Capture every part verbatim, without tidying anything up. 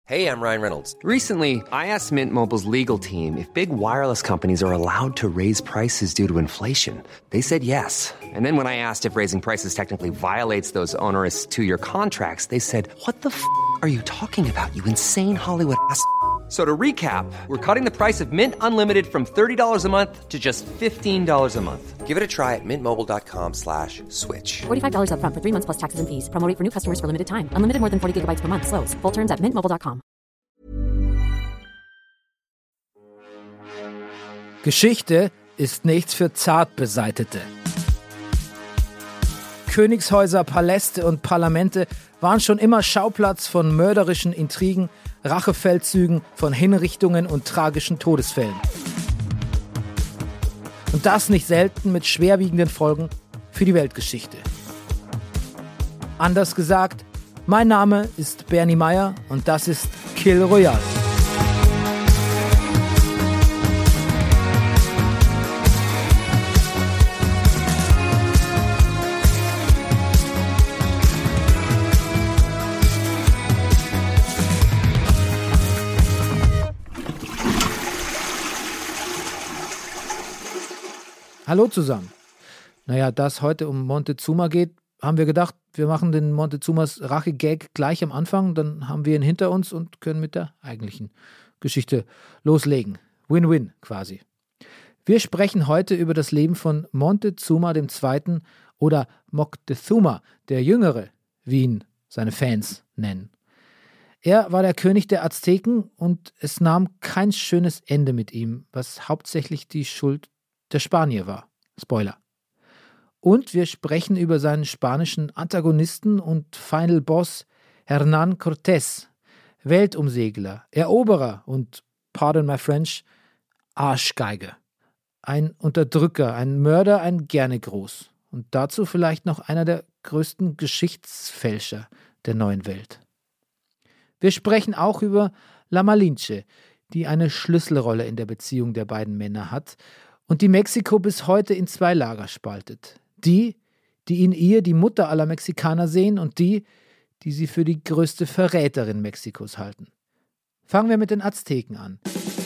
Hey, I'm Ryan Reynolds. Recently, I asked Mint Mobile's legal team if big wireless companies are allowed to raise prices due to inflation. They said yes. And then when I asked if raising prices technically violates those onerous two-year contracts, they said, what the f*** are you talking about, you insane Hollywood ass f- So to recap, we're cutting the price of Mint Unlimited from thirty dollars a month to just fifteen dollars a month. Give it a try at mintmobile.com slash switch. forty-five dollars up front for three months plus taxes and fees. Promo rate for new customers for limited time. Unlimited more than forty gigabytes per month. Slows full terms at mint mobile dot com. Geschichte ist nichts für Zartbeseitete. Königshäuser, Paläste und Parlamente waren schon immer Schauplatz von mörderischen Intrigen, Rachefeldzügen, von Hinrichtungen und tragischen Todesfällen. Und das nicht selten mit schwerwiegenden Folgen für die Weltgeschichte. Anders gesagt, mein Name ist Bernie Meyer und das ist Kill Royale. Hallo zusammen. Naja, da es heute um Montezuma geht, haben wir gedacht, wir machen den Montezumas Rache-Gag gleich am Anfang, dann haben wir ihn hinter uns und können mit der eigentlichen Geschichte loslegen. Win-win quasi. Wir sprechen heute über das Leben von Montezuma der Zweite. oder Moctezuma, der Jüngere, wie ihn seine Fans nennen. Er war der König der Azteken und es nahm kein schönes Ende mit ihm, was hauptsächlich die Schuld der Spanier war. Spoiler. Und wir sprechen über seinen spanischen Antagonisten und Final Boss Hernán Cortés, Weltumsegler, Eroberer und, pardon my French, Arschgeige. Ein Unterdrücker, ein Mörder, ein gerne groß. Und dazu vielleicht noch einer der größten Geschichtsfälscher der neuen Welt. Wir sprechen auch über La Malinche, die eine Schlüsselrolle in der Beziehung der beiden Männer hat und die Mexiko bis heute in zwei Lager spaltet. Die, die in ihr die Mutter aller Mexikaner sehen und die, die sie für die größte Verräterin Mexikos halten. Fangen wir mit den Azteken an.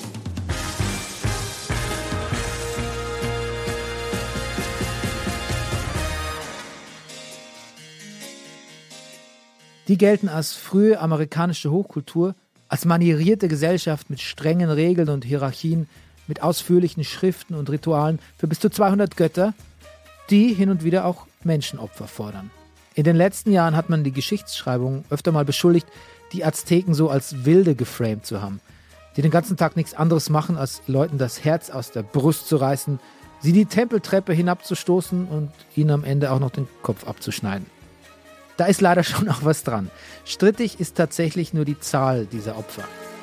Die gelten als frühe amerikanische Hochkultur, als manierierte Gesellschaft mit strengen Regeln und Hierarchien, mit ausführlichen Schriften und Ritualen für bis zu zweihundert Götter, die hin und wieder auch Menschenopfer fordern. In den letzten Jahren hat man die Geschichtsschreibung öfter mal beschuldigt, die Azteken so als Wilde geframed zu haben, die den ganzen Tag nichts anderes machen, als Leuten das Herz aus der Brust zu reißen, sie die Tempeltreppe hinabzustoßen und ihnen am Ende auch noch den Kopf abzuschneiden. Da ist leider schon auch was dran. Strittig ist tatsächlich nur die Zahl dieser Opfer.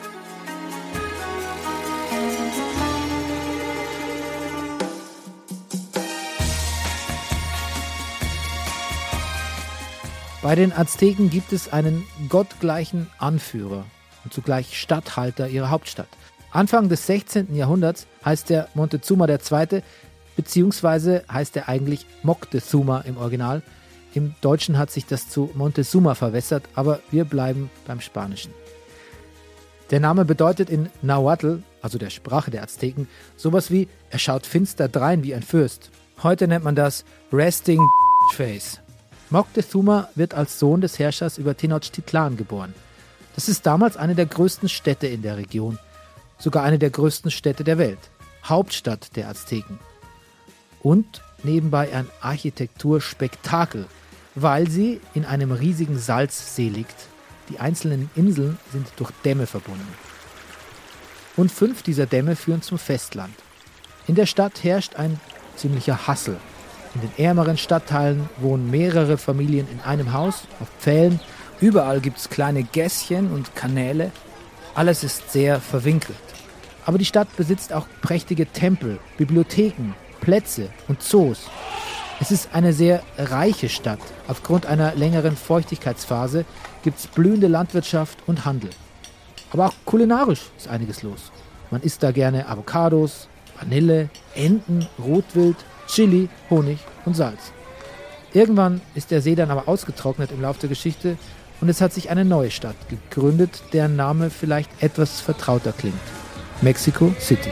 Bei den Azteken gibt es einen gottgleichen Anführer und zugleich Statthalter ihrer Hauptstadt. Anfang des sechzehnten. Jahrhunderts heißt er Montezuma der Zweite, beziehungsweise heißt er eigentlich Moctezuma im Original. Im Deutschen hat sich das zu Montezuma verwässert, aber wir bleiben beim Spanischen. Der Name bedeutet in Nahuatl, also der Sprache der Azteken, sowas wie er schaut finster drein wie ein Fürst. Heute nennt man das Resting Face. Moctezuma wird als Sohn des Herrschers über Tenochtitlan geboren. Das ist damals eine der größten Städte in der Region, sogar eine der größten Städte der Welt, Hauptstadt der Azteken. Und nebenbei ein Architekturspektakel, weil sie in einem riesigen Salzsee liegt. Die einzelnen Inseln sind durch Dämme verbunden. Und fünf dieser Dämme führen zum Festland. In der Stadt herrscht ein ziemlicher Hassel. In den ärmeren Stadtteilen wohnen mehrere Familien in einem Haus, auf Pfählen. Überall gibt es kleine Gässchen und Kanäle. Alles ist sehr verwinkelt. Aber die Stadt besitzt auch prächtige Tempel, Bibliotheken, Plätze und Zoos. Es ist eine sehr reiche Stadt. Aufgrund einer längeren Feuchtigkeitsphase gibt es blühende Landwirtschaft und Handel. Aber auch kulinarisch ist einiges los. Man isst da gerne Avocados, Vanille, Enten, Rotwild, Chili, Honig und Salz. Irgendwann ist der See dann aber ausgetrocknet im Laufe der Geschichte und es hat sich eine neue Stadt gegründet, deren Name vielleicht etwas vertrauter klingt. Mexico City.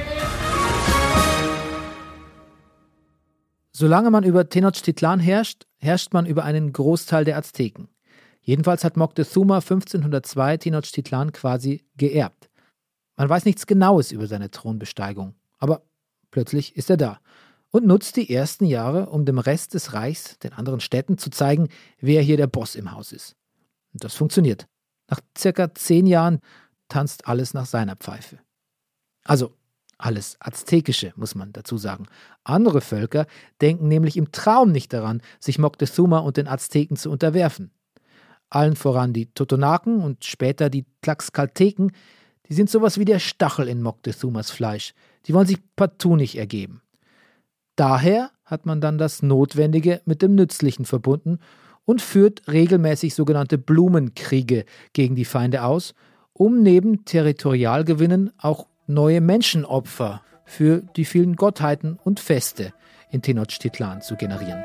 Solange man über Tenochtitlan herrscht, herrscht man über einen Großteil der Azteken. Jedenfalls hat Moctezuma fünfzehnhundertzwei Tenochtitlan quasi geerbt. Man weiß nichts Genaues über seine Thronbesteigung, aber plötzlich ist er da und nutzt die ersten Jahre, um dem Rest des Reichs, den anderen Städten, zu zeigen, wer hier der Boss im Haus ist. Und das funktioniert. Nach circa zehn Jahren tanzt alles nach seiner Pfeife. Also alles Aztekische, muss man dazu sagen. Andere Völker denken nämlich im Traum nicht daran, sich Moctezuma und den Azteken zu unterwerfen. Allen voran die Totonaken und später die Tlaxcalteken, die sind sowas wie der Stachel in Moctezumas Fleisch. Die wollen sich partout nicht ergeben. Daher hat man dann das Notwendige mit dem Nützlichen verbunden und führt regelmäßig sogenannte Blumenkriege gegen die Feinde aus, um neben Territorialgewinnen auch neue Menschenopfer für die vielen Gottheiten und Feste in Tenochtitlan zu generieren.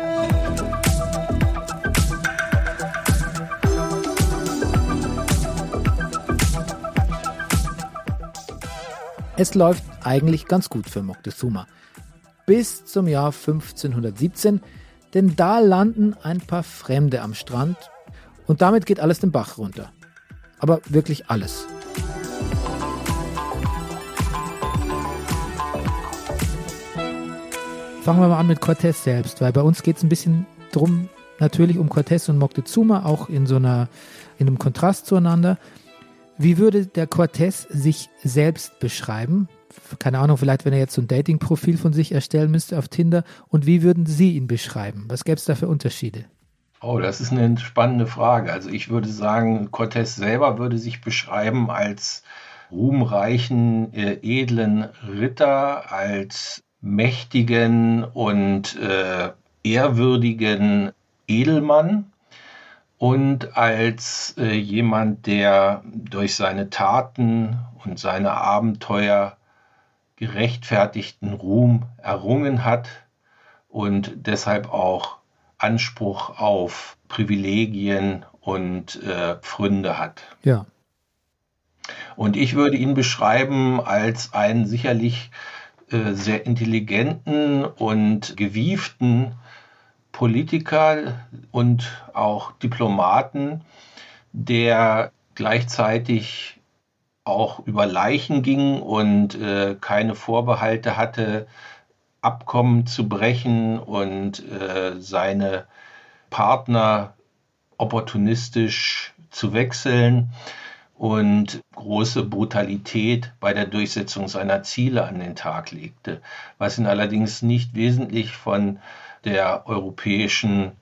Es läuft eigentlich ganz gut für Moctezuma. Bis zum Jahr fünfzehnhundertsiebzehn, denn da landen ein paar Fremde am Strand und damit geht alles den Bach runter. Aber wirklich alles. Fangen wir mal an mit Cortés selbst, weil bei uns geht es ein bisschen drum, natürlich um Cortés und Moctezuma, auch in so einer, in einem Kontrast zueinander. Wie würde der Cortés sich selbst beschreiben? Keine Ahnung, vielleicht wenn er jetzt so ein Dating-Profil von sich erstellen müsste auf Tinder. Und wie würden Sie ihn beschreiben? Was gäbe es da für Unterschiede? Oh, das ist eine spannende Frage. Also ich würde sagen, Cortés selber würde sich beschreiben als ruhmreichen, äh, edlen Ritter, als mächtigen und äh, ehrwürdigen Edelmann und als äh, jemand, der durch seine Taten und seine Abenteuer gerechtfertigten Ruhm errungen hat und deshalb auch Anspruch auf Privilegien und äh, Pfründe hat. Ja. Und ich würde ihn beschreiben als einen sicherlich äh, sehr intelligenten und gewieften Politiker und auch Diplomaten, der gleichzeitig auch über Leichen ging und äh, keine Vorbehalte hatte, Abkommen zu brechen und äh, seine Partner opportunistisch zu wechseln und große Brutalität bei der Durchsetzung seiner Ziele an den Tag legte, was ihn allerdings nicht wesentlich von der europäischen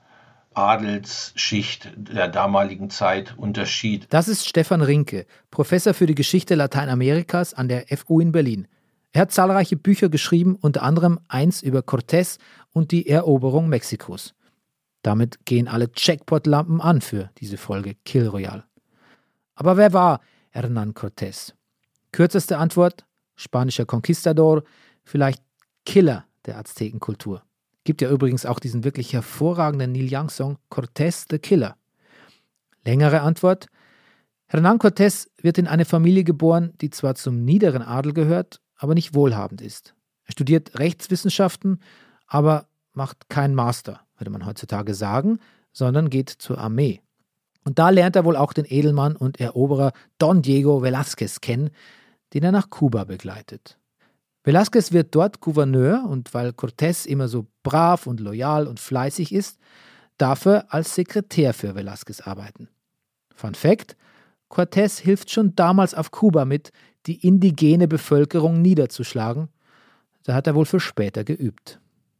Adelsschicht der damaligen Zeit unterschied. Das ist Stefan Rinke, Professor für die Geschichte Lateinamerikas an der F U in Berlin. Er hat zahlreiche Bücher geschrieben, unter anderem eins über Cortés und die Eroberung Mexikos. Damit gehen alle Jackpot-Lampen an für diese Folge Kill Royale. Aber wer war Hernán Cortés? Kürzeste Antwort, spanischer Conquistador, vielleicht Killer der Aztekenkultur. Gibt ja übrigens auch diesen wirklich hervorragenden Neil Young-Song Cortés the Killer. Längere Antwort, Hernán Cortés wird in eine Familie geboren, die zwar zum niederen Adel gehört, aber nicht wohlhabend ist. Er studiert Rechtswissenschaften, aber macht keinen Master, würde man heutzutage sagen, sondern geht zur Armee. Und da lernt er wohl auch den Edelmann und Eroberer Don Diego Velázquez kennen, den er nach Kuba begleitet. Velázquez wird dort Gouverneur und weil Cortés immer so brav und loyal und fleißig ist, darf er als Sekretär für Velázquez arbeiten. Fun Fact: Cortés hilft schon damals auf Kuba mit, die indigene Bevölkerung niederzuschlagen. Da hat er wohl für später geübt.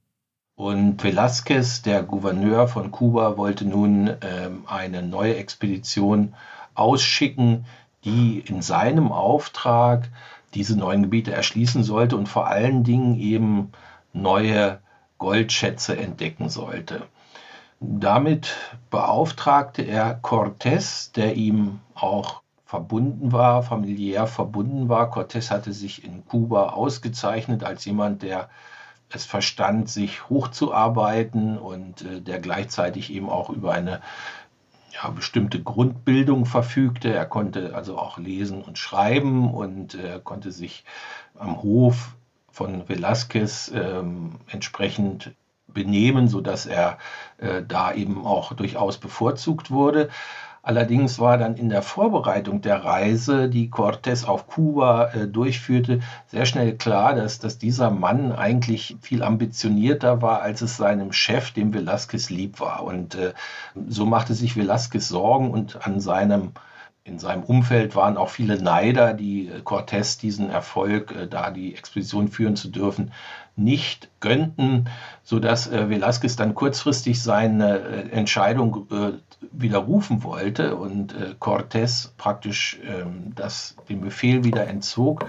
Und Velázquez, der Gouverneur von Kuba, wollte nun ähm, eine neue Expedition ausschicken, die in seinem Auftrag diese neuen Gebiete erschließen sollte und vor allen Dingen eben neue Goldschätze entdecken sollte. Damit beauftragte er Cortés, der ihm auch verbunden war, familiär verbunden war. Cortés hatte sich in Kuba ausgezeichnet als jemand, der es verstand, sich hochzuarbeiten und äh, der gleichzeitig eben auch über eine ja, bestimmte Grundbildung verfügte. Er konnte also auch lesen und schreiben und äh, konnte sich am Hof von Velázquez ähm, entsprechend benehmen, sodass er äh, da eben auch durchaus bevorzugt wurde. Allerdings war dann in der Vorbereitung der Reise, die Cortés auf Kuba äh, durchführte, sehr schnell klar, dass, dass dieser Mann eigentlich viel ambitionierter war, als es seinem Chef, dem Velázquez, lieb war. Und äh, so machte sich Velázquez Sorgen und an seinem In seinem Umfeld waren auch viele Neider, die Cortés diesen Erfolg, äh, da die Expedition führen zu dürfen, nicht gönnten, sodass äh, Velázquez dann kurzfristig seine äh, Entscheidung äh, widerrufen wollte und äh, Cortés praktisch äh, das, den Befehl wieder entzog.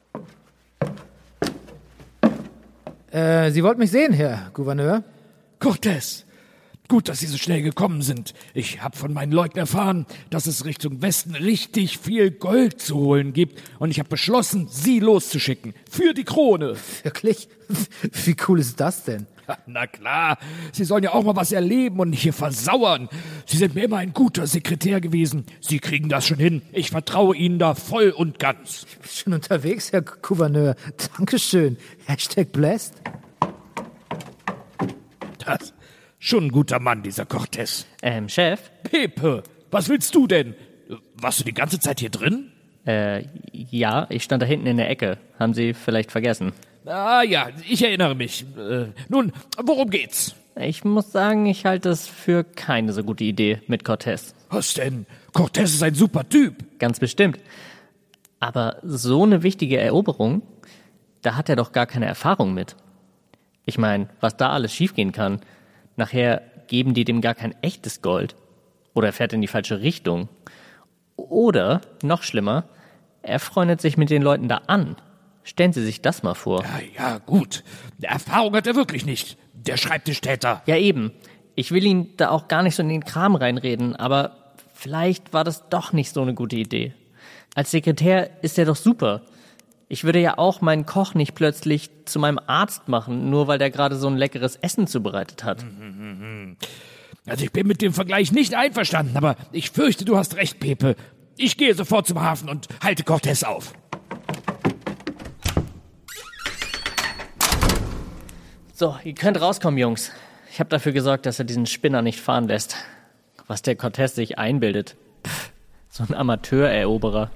Äh, Sie wollten mich sehen, Herr Gouverneur? Cortés! Gut, dass Sie so schnell gekommen sind. Ich habe von meinen Leuten erfahren, dass es Richtung Westen richtig viel Gold zu holen gibt. Und ich habe beschlossen, Sie loszuschicken. Für die Krone. Wirklich? Wie cool ist das denn? Na klar, Sie sollen ja auch mal was erleben und nicht hier versauern. Sie sind mir immer ein guter Sekretär gewesen. Sie kriegen das schon hin. Ich vertraue Ihnen da voll und ganz. Ich bin schon unterwegs, Herr Gouverneur. Dankeschön. Hashtag blessed. Das... Schon ein guter Mann, dieser Cortés. Ähm, Chef? Pepe, was willst du denn? Warst du die ganze Zeit hier drin? Äh, ja, ich stand da hinten in der Ecke. Haben Sie vielleicht vergessen? Ah ja, ich erinnere mich. Äh, nun, worum geht's? Ich muss sagen, ich halte es für keine so gute Idee mit Cortés. Was denn? Cortés ist ein super Typ. Ganz bestimmt. Aber so eine wichtige Eroberung, da hat er doch gar keine Erfahrung mit. Ich meine, was da alles schiefgehen kann... Nachher geben die dem gar kein echtes Gold. Oder er fährt in die falsche Richtung. Oder, noch schlimmer, er freundet sich mit den Leuten da an. Stellen Sie sich das mal vor. Ja, ja, gut. Erfahrung hat er wirklich nicht. Der Schreibtischtäter. Ja, eben. Ich will ihn da auch gar nicht so in den Kram reinreden, aber vielleicht war das doch nicht so eine gute Idee. Als Sekretär ist er doch super. Ich würde ja auch meinen Koch nicht plötzlich zu meinem Arzt machen, nur weil der gerade so ein leckeres Essen zubereitet hat. Also ich bin mit dem Vergleich nicht einverstanden, aber ich fürchte, du hast recht, Pepe. Ich gehe sofort zum Hafen und halte Cortés auf. So, ihr könnt rauskommen, Jungs. Ich habe dafür gesorgt, dass er diesen Spinner nicht fahren lässt. Was der Cortés sich einbildet. Pff, so ein Amateureroberer.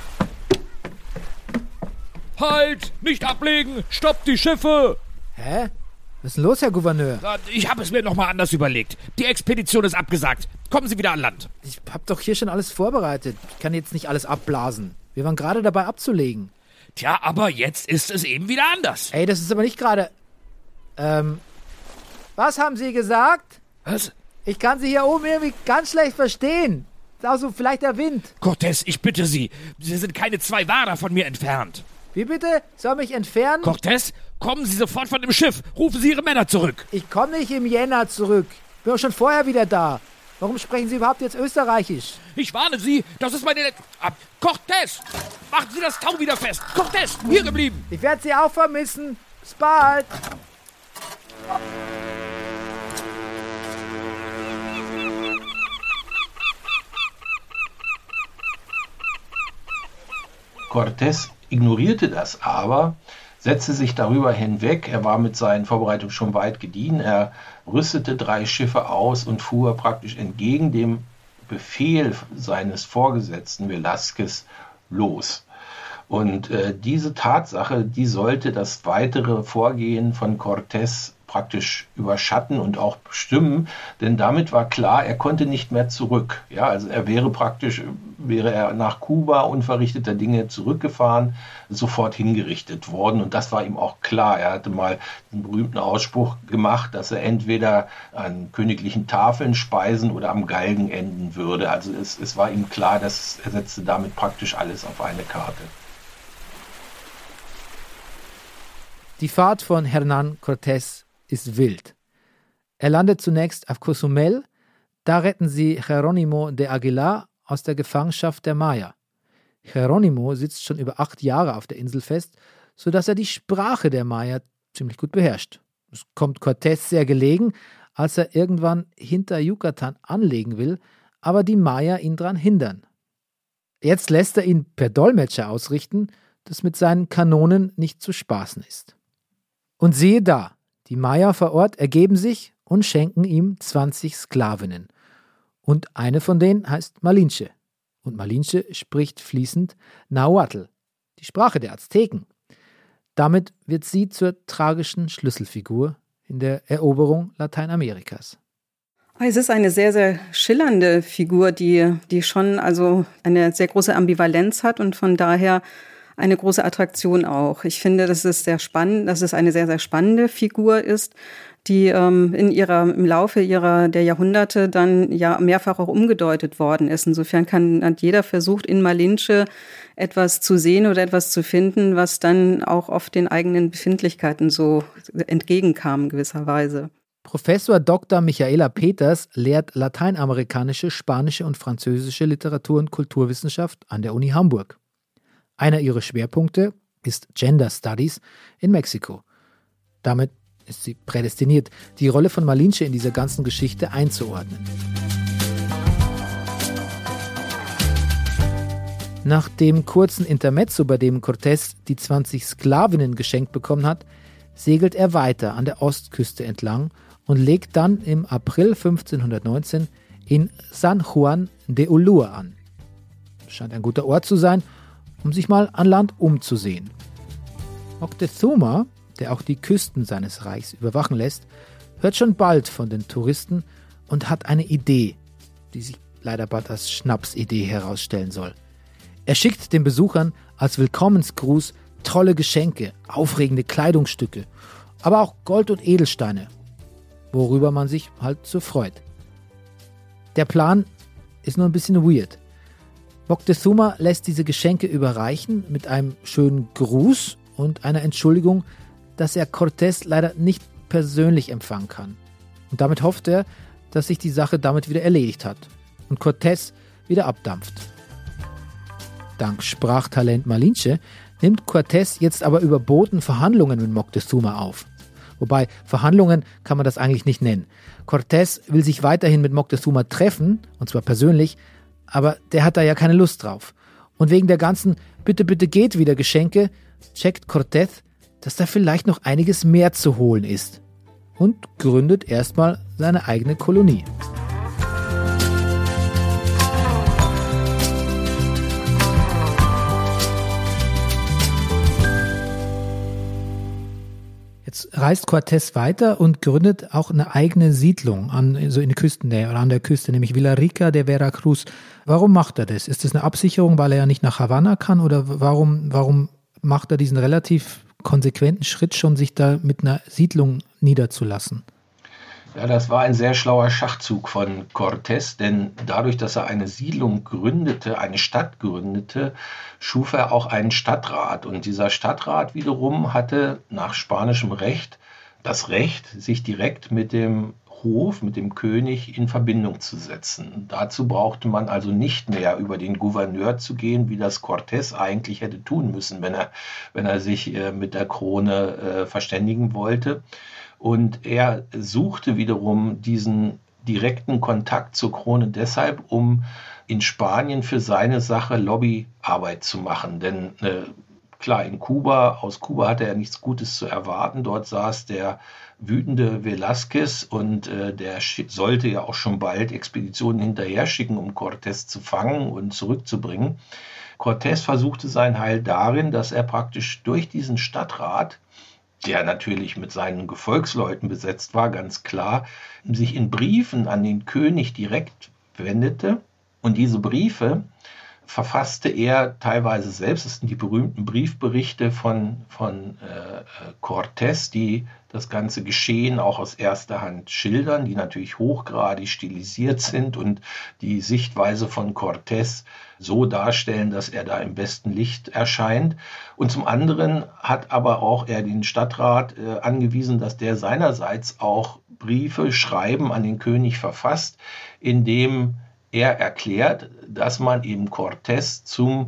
Halt! Nicht ablegen! Stoppt die Schiffe! Hä? Was ist denn los, Herr Gouverneur? Ich habe es mir nochmal anders überlegt. Die Expedition ist abgesagt. Kommen Sie wieder an Land. Ich hab doch hier schon alles vorbereitet. Ich kann jetzt nicht alles abblasen. Wir waren gerade dabei abzulegen. Tja, aber jetzt ist es eben wieder anders. Ey, das ist aber nicht gerade... Ähm... Was haben Sie gesagt? Was? Ich kann Sie hier oben irgendwie ganz schlecht verstehen. Ist auch so vielleicht der Wind. Cortés, ich bitte Sie. Sie sind keine zwei Wader von mir entfernt. Wie bitte? Soll mich entfernen? Cortés, kommen Sie sofort von dem Schiff. Rufen Sie Ihre Männer zurück. Ich komme nicht im Jänner zurück. Bin auch schon vorher wieder da. Warum sprechen Sie überhaupt jetzt Österreichisch? Ich warne Sie, das ist meine... Let ah, Cortés, machen Sie das Tau wieder fest. Cortés, hier geblieben. Ich werde Sie auch vermissen. Bis bald. Cortés ignorierte das aber, setzte sich darüber hinweg. Er war mit seinen Vorbereitungen schon weit gediehen. Er rüstete drei Schiffe aus und fuhr praktisch entgegen dem Befehl seines Vorgesetzten Velázquez los. Und äh, diese Tatsache, die sollte das weitere Vorgehen von Cortés praktisch überschatten und auch bestimmen, denn damit war klar, er konnte nicht mehr zurück. Ja, also er wäre praktisch, wäre er nach Kuba unverrichteter Dinge zurückgefahren, sofort hingerichtet worden. Und das war ihm auch klar. Er hatte mal den berühmten Ausspruch gemacht, dass er entweder an königlichen Tafeln speisen oder am Galgen enden würde. Also es, es war ihm klar, dass er setzte damit praktisch alles auf eine Karte. Die Fahrt von Hernán Cortés ist wild. Er landet zunächst auf Cozumel, da retten sie Jerónimo de Aguilar aus der Gefangenschaft der Maya. Jerónimo sitzt schon über acht Jahre auf der Insel fest, sodass er die Sprache der Maya ziemlich gut beherrscht. Es kommt Cortés sehr gelegen, als er irgendwann hinter Yucatan anlegen will, aber die Maya ihn daran hindern. Jetzt lässt er ihn per Dolmetscher ausrichten, dass mit seinen Kanonen nicht zu spaßen ist. Und siehe da, die Maya vor Ort ergeben sich und schenken ihm zwanzig Sklavinnen. Und eine von denen heißt Malinche. Und Malinche spricht fließend Nahuatl, die Sprache der Azteken. Damit wird sie zur tragischen Schlüsselfigur in der Eroberung Lateinamerikas. Es ist eine sehr, sehr schillernde Figur, die, die schon also eine sehr große Ambivalenz hat und von daher eine große Attraktion auch. Ich finde, dass es sehr spannend, dass es eine sehr, sehr spannende Figur ist, die ähm, in ihrer, im Laufe ihrer, der Jahrhunderte dann ja mehrfach auch umgedeutet worden ist. Insofern kann, hat jeder versucht, in Malinche etwas zu sehen oder etwas zu finden, was dann auch oft den eigenen Befindlichkeiten so entgegenkam gewisserweise. Professor Doktor Michaela Peters lehrt lateinamerikanische, spanische und französische Literatur- und Kulturwissenschaft an der Uni Hamburg. Einer ihrer Schwerpunkte ist Gender Studies in Mexiko. Damit ist sie prädestiniert, die Rolle von Malinche in dieser ganzen Geschichte einzuordnen. Nach dem kurzen Intermezzo, bei dem Cortés die zwanzig Sklavinnen geschenkt bekommen hat, segelt er weiter an der Ostküste entlang und legt dann im April fünfzehnhundertneunzehn in San Juan de Ulúa an. Das scheint ein guter Ort zu sein, um sich mal an Land umzusehen. Moctezuma, der auch die Küsten seines Reichs überwachen lässt, hört schon bald von den Touristen und hat eine Idee, die sich leider bald als Schnapsidee herausstellen soll. Er schickt den Besuchern als Willkommensgruß tolle Geschenke, aufregende Kleidungsstücke, aber auch Gold und Edelsteine, worüber man sich halt so freut. Der Plan ist nur ein bisschen weird. Moctezuma lässt diese Geschenke überreichen mit einem schönen Gruß und einer Entschuldigung, dass er Cortés leider nicht persönlich empfangen kann. Und damit hofft er, dass sich die Sache damit wieder erledigt hat und Cortés wieder abdampft. Dank Sprachtalent Malinche nimmt Cortés jetzt aber überboten Verhandlungen mit Moctezuma auf. Wobei, Verhandlungen kann man das eigentlich nicht nennen. Cortés will sich weiterhin mit Moctezuma treffen, und zwar persönlich, aber der hat da ja keine Lust drauf. Und wegen der ganzen Bitte, bitte geht wieder Geschenke, checkt Cortés, dass da vielleicht noch einiges mehr zu holen ist und gründet erstmal seine eigene Kolonie. Jetzt reist Cortés weiter und gründet auch eine eigene Siedlung an, so in der Küstennähe oder an der Küste, nämlich Villarrica de Veracruz. Warum macht er das? Ist das eine Absicherung, weil er ja nicht nach Havanna kann, oder warum, warum macht er diesen relativ konsequenten Schritt schon, sich da mit einer Siedlung niederzulassen? Ja, das war ein sehr schlauer Schachzug von Cortés, denn dadurch, dass er eine Siedlung gründete, eine Stadt gründete, schuf er auch einen Stadtrat. Und dieser Stadtrat wiederum hatte nach spanischem Recht das Recht, sich direkt mit dem Hof, mit dem König in Verbindung zu setzen. Dazu brauchte man also nicht mehr über den Gouverneur zu gehen, wie das Cortés eigentlich hätte tun müssen, wenn er, wenn er sich äh, mit der Krone äh, verständigen wollte. Und er suchte wiederum diesen direkten Kontakt zur Krone deshalb, um in Spanien für seine Sache Lobbyarbeit zu machen. Denn äh, klar, in Kuba, aus Kuba hatte er nichts Gutes zu erwarten. Dort saß der wütende Velázquez und äh, der sollte ja auch schon bald Expeditionen hinterher schicken, um Cortés zu fangen und zurückzubringen. Cortés versuchte sein Heil darin, dass er praktisch durch diesen Stadtrat, der natürlich mit seinen Gefolgsleuten besetzt war, ganz klar, sich in Briefen an den König direkt wendete. Und diese Briefe verfasste er teilweise selbst. Das sind die berühmten Briefberichte von, von äh, Cortés, die das ganze Geschehen auch aus erster Hand schildern, die natürlich hochgradig stilisiert sind und die Sichtweise von Cortés so darstellen, dass er da im besten Licht erscheint. Und zum anderen hat aber auch er den Stadtrat äh, angewiesen, dass der seinerseits auch Briefe, Schreiben an den König verfasst, in dem er erklärt, dass man eben Cortés zum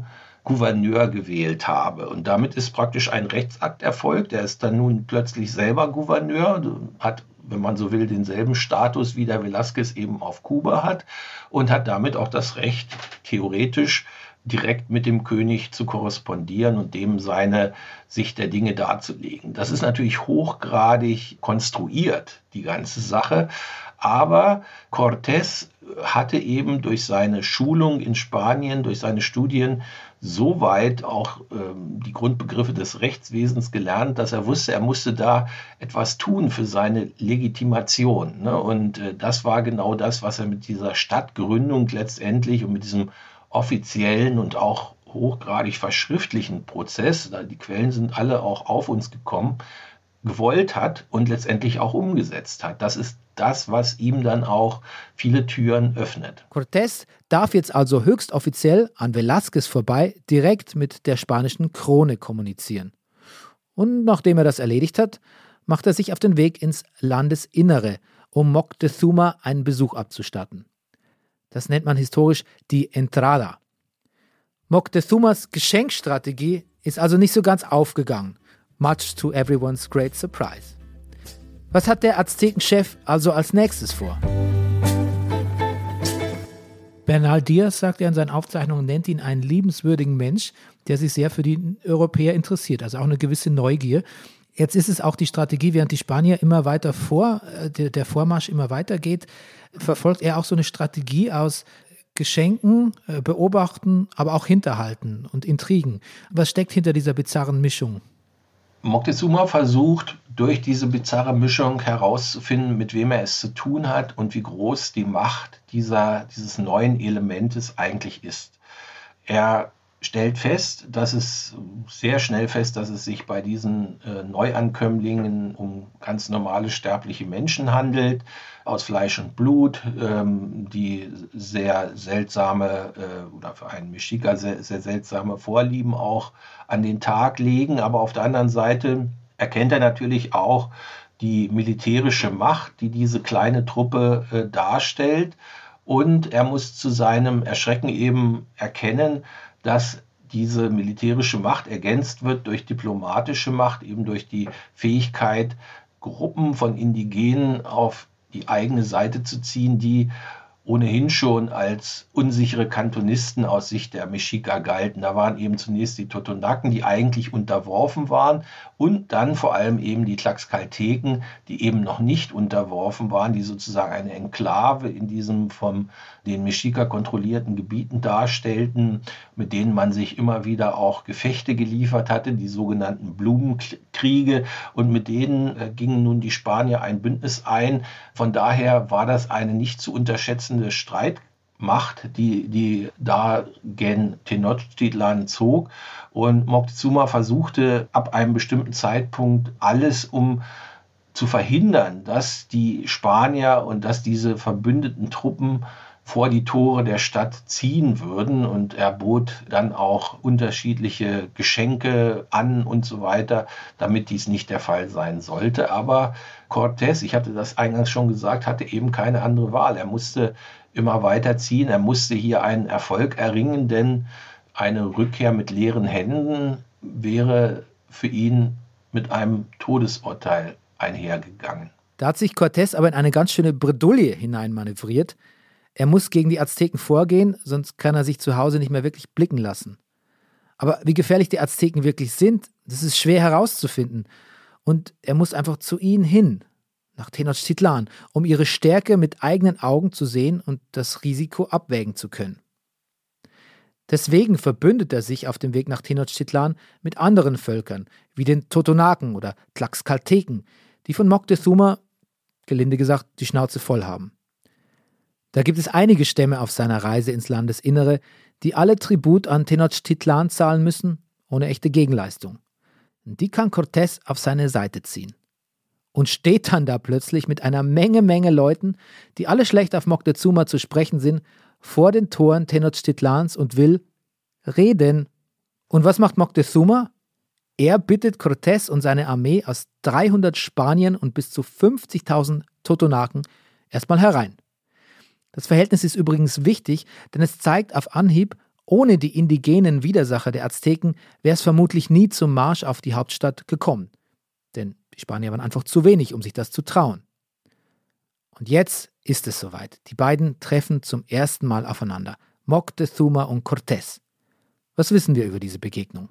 Gouverneur gewählt habe. Und damit ist praktisch ein Rechtsakt erfolgt. Er ist dann nun plötzlich selber Gouverneur, hat, wenn man so will, denselben Status wie der Velázquez eben auf Kuba hat und hat damit auch das Recht, theoretisch direkt mit dem König zu korrespondieren und dem seine Sicht der Dinge darzulegen. Das ist natürlich hochgradig konstruiert, die ganze Sache. Aber Cortés hatte eben durch seine Schulung in Spanien, durch seine Studien so weit auch ähm, die Grundbegriffe des Rechtswesens gelernt, dass er wusste, er musste da etwas tun für seine Legitimation. Ne? Und äh, das war genau das, was er mit dieser Stadtgründung letztendlich und mit diesem offiziellen und auch hochgradig verschriftlichen Prozess, die Quellen sind alle auch auf uns gekommen, gewollt hat und letztendlich auch umgesetzt hat. Das ist das, was ihm dann auch viele Türen öffnet. Cortés darf jetzt also höchst offiziell an Velázquez vorbei direkt mit der spanischen Krone kommunizieren. Und nachdem er das erledigt hat, macht er sich auf den Weg ins Landesinnere, um Moctezuma einen Besuch abzustatten. Das nennt man historisch die Entrada. Moctezumas Geschenkstrategie ist also nicht so ganz aufgegangen. Much to everyone's great surprise. Was hat der Aztekenchef also als nächstes vor? Bernal Diaz, sagt er in seinen Aufzeichnungen, nennt ihn einen liebenswürdigen Mensch, der sich sehr für die Europäer interessiert, also auch eine gewisse Neugier. Jetzt ist es auch die Strategie, während die Spanier immer weiter vor, der, der Vormarsch immer weiter geht, verfolgt er auch so eine Strategie aus Geschenken, Beobachten, aber auch Hinterhalten und Intrigen. Was steckt hinter dieser bizarren Mischung? Moctezuma versucht durch diese bizarre Mischung herauszufinden, mit wem er es zu tun hat und wie groß die Macht dieser, dieses neuen Elementes eigentlich ist. Er stellt fest, dass es sehr schnell fest, dass es sich bei diesen äh, Neuankömmlingen um ganz normale sterbliche Menschen handelt, aus Fleisch und Blut, ähm, die sehr seltsame äh, oder für einen Mexica sehr, sehr seltsame Vorlieben auch an den Tag legen. Aber auf der anderen Seite erkennt er natürlich auch die militärische Macht, die diese kleine Truppe äh, darstellt. Und er muss zu seinem Erschrecken eben erkennen, dass diese militärische Macht ergänzt wird durch diplomatische Macht, eben durch die Fähigkeit, Gruppen von Indigenen auf die eigene Seite zu ziehen, die ohnehin schon als unsichere Kantonisten aus Sicht der Mexica galten. Da waren eben zunächst die Totonaken, die eigentlich unterworfen waren, und dann vor allem eben die Tlaxcalteken, die eben noch nicht unterworfen waren, die sozusagen eine Enklave in diesem von den Mexica kontrollierten Gebieten darstellten, mit denen man sich immer wieder auch Gefechte geliefert hatte, die sogenannten Blumenkriege, und mit denen äh, gingen nun die Spanier ein Bündnis ein. Von daher war das eine nicht zu unterschätzende Streitmacht, die, die da gen Tenochtitlan zog. Und Moctezuma versuchte ab einem bestimmten Zeitpunkt alles, um zu verhindern, dass die Spanier und dass diese verbündeten Truppen vor die Tore der Stadt ziehen würden, und er bot dann auch unterschiedliche Geschenke an und so weiter, damit dies nicht der Fall sein sollte. Aber Cortés, ich hatte das eingangs schon gesagt, hatte eben keine andere Wahl. Er musste immer weiterziehen, er musste hier einen Erfolg erringen, denn eine Rückkehr mit leeren Händen wäre für ihn mit einem Todesurteil einhergegangen. Da hat sich Cortés aber in eine ganz schöne Bredouille hineinmanövriert. Er muss gegen die Azteken vorgehen, sonst kann er sich zu Hause nicht mehr wirklich blicken lassen. Aber wie gefährlich die Azteken wirklich sind, das ist schwer herauszufinden. Und er muss einfach zu ihnen hin, nach Tenochtitlan, um ihre Stärke mit eigenen Augen zu sehen und das Risiko abwägen zu können. Deswegen verbündet er sich auf dem Weg nach Tenochtitlan mit anderen Völkern, wie den Totonaken oder Tlaxcalteken, die von Moctezuma, gelinde gesagt, die Schnauze voll haben. Da gibt es einige Stämme auf seiner Reise ins Landesinnere, die alle Tribut an Tenochtitlan zahlen müssen, ohne echte Gegenleistung. Und die kann Cortés auf seine Seite ziehen. Und steht dann da plötzlich mit einer Menge, Menge Leuten, die alle schlecht auf Moctezuma zu sprechen sind, vor den Toren Tenochtitlans und will reden. Und was macht Moctezuma? Er bittet Cortés und seine Armee aus dreihundert Spaniern und bis zu fünfzigtausend Totonaken erstmal herein. Das Verhältnis ist übrigens wichtig, denn es zeigt auf Anhieb, Ohne die indigenen Widersacher der Azteken wäre es vermutlich nie zum Marsch auf die Hauptstadt gekommen. Denn die Spanier waren einfach zu wenig, um sich das zu trauen. Und jetzt ist es soweit. Die beiden treffen zum ersten Mal aufeinander. Moctezuma und Cortés. Was wissen wir über diese Begegnung?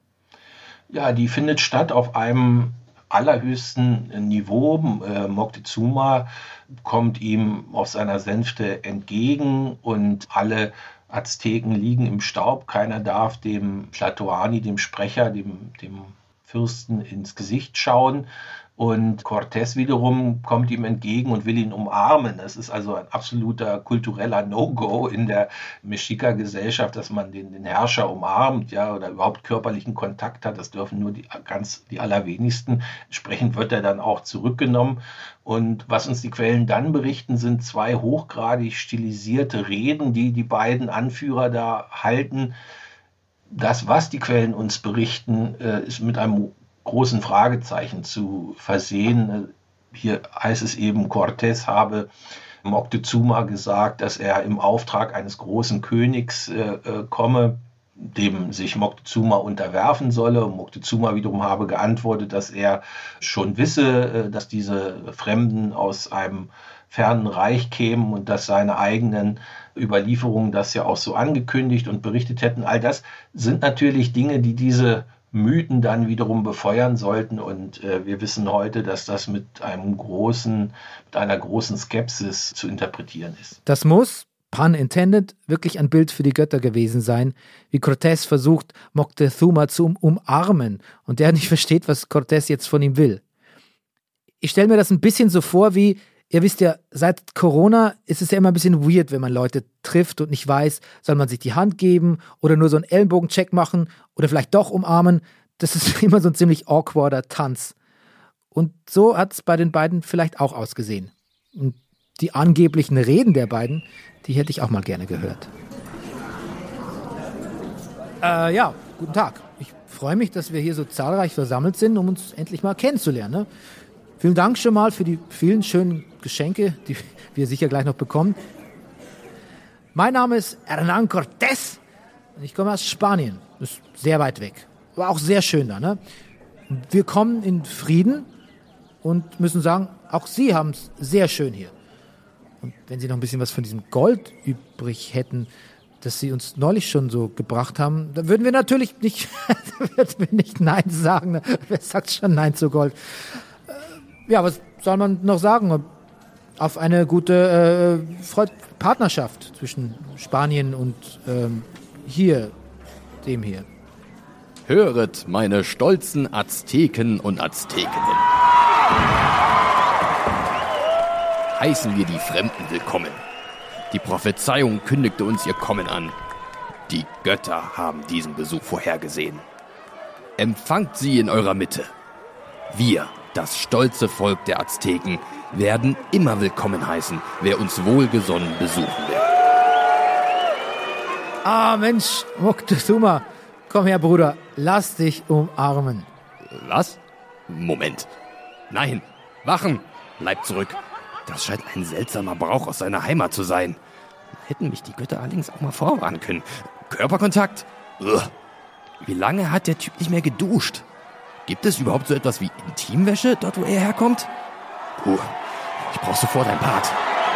Ja, die findet statt auf einem allerhöchsten Niveau. Äh, Moctezuma kommt ihm auf seiner Sänfte entgegen und alle Azteken liegen im Staub. Keiner darf dem Tlatoani, dem Sprecher, dem, dem Fürsten ins Gesicht schauen. Und Cortés wiederum kommt ihm entgegen und will ihn umarmen. Das ist also ein absoluter kultureller No-Go in der Mexica-Gesellschaft, dass man den, den Herrscher umarmt, ja, oder überhaupt körperlichen Kontakt hat. Das dürfen nur die, ganz, die allerwenigsten. Entsprechend wird er dann auch zurückgenommen. Und was uns die Quellen dann berichten, sind zwei hochgradig stilisierte Reden, die die beiden Anführer da halten. Das, was die Quellen uns berichten, ist mit einem großen Fragezeichen zu versehen. Hier heißt es eben, Cortés habe Moctezuma gesagt, dass er im Auftrag eines großen Königs äh, komme, dem sich Moctezuma unterwerfen solle. Und Moctezuma wiederum habe geantwortet, dass er schon wisse, äh, dass diese Fremden aus einem fernen Reich kämen und dass seine eigenen Überlieferungen das ja auch so angekündigt und berichtet hätten. All das sind natürlich Dinge, die diese Mythen dann wiederum befeuern sollten. Und äh, wir wissen heute, dass das mit einem großen, mit einer großen Skepsis zu interpretieren ist. Das muss, pun intended, wirklich ein Bild für die Götter gewesen sein, wie Cortés versucht, Moctezuma zu um- umarmen und der nicht versteht, was Cortés jetzt von ihm will. Ich stelle mir das ein bisschen so vor wie, ihr wisst ja, seit Corona ist es ja immer ein bisschen weird, wenn man Leute trifft und nicht weiß, soll man sich die Hand geben oder nur so einen Ellenbogencheck machen oder vielleicht doch umarmen. Das ist immer so ein ziemlich awkwarder Tanz. Und so hat es bei den beiden vielleicht auch ausgesehen. Und die angeblichen Reden der beiden, die hätte ich auch mal gerne gehört. Äh, ja, guten Tag. Ich freue mich, dass wir hier so zahlreich versammelt sind, um uns endlich mal kennenzulernen. Ne? Vielen Dank schon mal für die vielen schönen Geschenke, die wir sicher gleich noch bekommen. Mein Name ist Hernán Cortés und ich komme aus Spanien. Das ist sehr weit weg, aber auch sehr schön da. Ne? Wir kommen in Frieden und müssen sagen, auch Sie haben es sehr schön hier. Und wenn Sie noch ein bisschen was von diesem Gold übrig hätten, das Sie uns neulich schon so gebracht haben, dann würden wir natürlich nicht, würden wir nicht Nein sagen. Wer sagt schon Nein zu Gold? Ja, was soll man noch sagen? Auf eine gute äh, Freund- Partnerschaft zwischen Spanien und ähm, hier, dem hier. Höret, meine stolzen Azteken und Aztekinnen. Heißen wir die Fremden willkommen. Die Prophezeiung kündigte uns ihr Kommen an. Die Götter haben diesen Besuch vorhergesehen. Empfangt sie in eurer Mitte. Wir, das stolze Volk der Azteken, werden immer willkommen heißen, wer uns wohlgesonnen besuchen will. Ah, Mensch, Moctezuma, komm her, Bruder, lass dich umarmen. Was? Moment. Nein, wachen! Bleibt zurück. Das scheint ein seltsamer Brauch aus seiner Heimat zu sein. Hätten mich die Götter allerdings auch mal vorwarnen können. Körperkontakt? Ugh. Wie lange hat der Typ nicht mehr geduscht? Gibt es überhaupt so etwas wie Intimwäsche, dort wo er herkommt? Puh, ich brauche sofort ein Bad.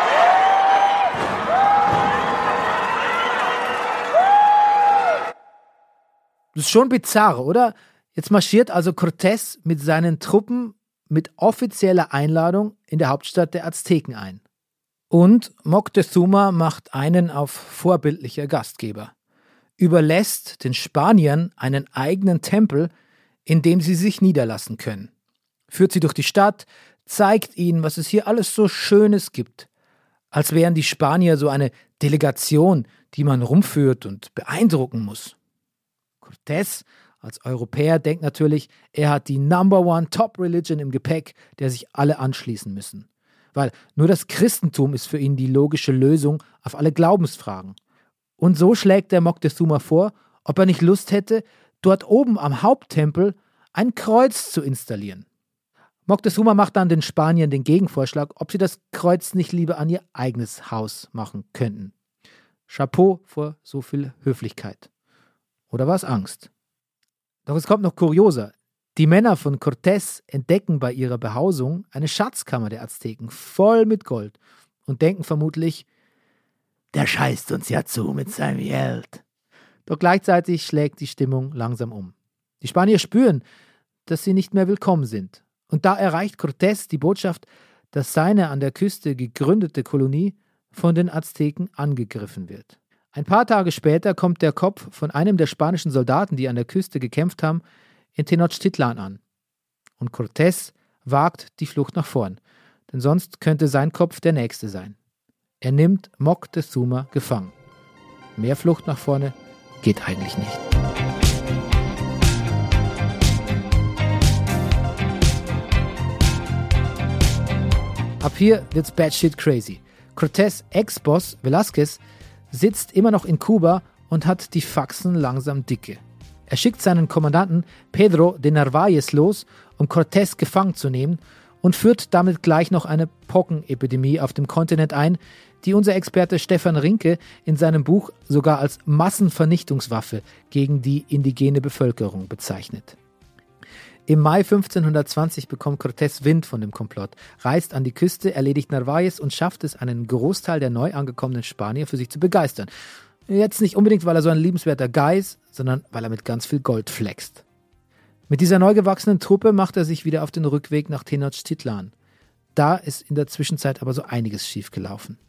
Das ist schon bizarr, oder? Jetzt marschiert also Cortés mit seinen Truppen mit offizieller Einladung in der Hauptstadt der Azteken ein. Und Moctezuma macht einen auf vorbildlicher Gastgeber. Überlässt den Spaniern einen eigenen Tempel, in dem sie sich niederlassen können. Führt sie durch die Stadt, zeigt ihnen, was es hier alles so Schönes gibt. Als wären die Spanier so eine Delegation, die man rumführt und beeindrucken muss. Cortés als Europäer denkt natürlich, er hat die Number One Top Religion im Gepäck, der sich alle anschließen müssen. Weil nur das Christentum ist für ihn die logische Lösung auf alle Glaubensfragen. Und so schlägt der Moctezuma vor, ob er nicht Lust hätte, dort oben am Haupttempel ein Kreuz zu installieren. Moctezuma macht dann den Spaniern den Gegenvorschlag, ob sie das Kreuz nicht lieber an ihr eigenes Haus machen könnten. Chapeau vor so viel Höflichkeit. Oder war es Angst? Doch es kommt noch kurioser. Die Männer von Cortés entdecken bei ihrer Behausung eine Schatzkammer der Azteken voll mit Gold und denken vermutlich, der scheißt uns ja zu mit seinem Geld. Doch gleichzeitig schlägt die Stimmung langsam um. Die Spanier spüren, dass sie nicht mehr willkommen sind. Und da erreicht Cortés die Botschaft, dass seine an der Küste gegründete Kolonie von den Azteken angegriffen wird. Ein paar Tage später kommt der Kopf von einem der spanischen Soldaten, die an der Küste gekämpft haben, in Tenochtitlan an. Und Cortés wagt die Flucht nach vorn, denn sonst könnte sein Kopf der nächste sein. Er nimmt Moctezuma gefangen. Mehr Flucht nach vorne geht eigentlich nicht. Ab hier wird's batshit crazy. Cortés' Ex-Boss Velázquez sitzt immer noch in Kuba und hat die Faxen langsam dicke. Er schickt seinen Kommandanten Pedro de Narváez los, um Cortés gefangen zu nehmen und führt damit gleich noch eine Pockenepidemie auf dem Kontinent ein, die unser Experte Stefan Rinke in seinem Buch sogar als Massenvernichtungswaffe gegen die indigene Bevölkerung bezeichnet. Im Mai fünfzehnhundertzwanzig bekommt Cortés Wind von dem Komplott, reist an die Küste, erledigt Narváez und schafft es, einen Großteil der neu angekommenen Spanier für sich zu begeistern. Jetzt nicht unbedingt, weil er so ein liebenswerter Guy ist, sondern weil er mit ganz viel Gold flext. Mit dieser neu gewachsenen Truppe macht er sich wieder auf den Rückweg nach Tenochtitlan. Da ist in der Zwischenzeit aber so einiges schiefgelaufen.